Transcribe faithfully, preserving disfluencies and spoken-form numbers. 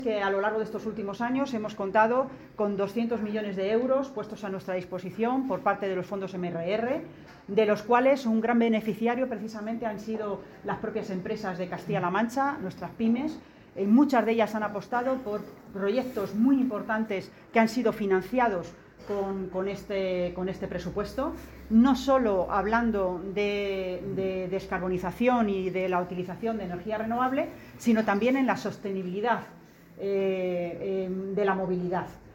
Que a lo largo de estos últimos años hemos contado con doscientos millones de euros puestos a nuestra disposición por parte de los fondos M R R, de los cuales un gran beneficiario precisamente han sido las propias empresas de Castilla-La Mancha, nuestras pymes. Eh, muchas de ellas han apostado por proyectos muy importantes que han sido financiados con, con, este, con este presupuesto, no solo hablando de, de descarbonización y de la utilización de energía renovable, sino también en la sostenibilidad Eh, eh, de la movilidad.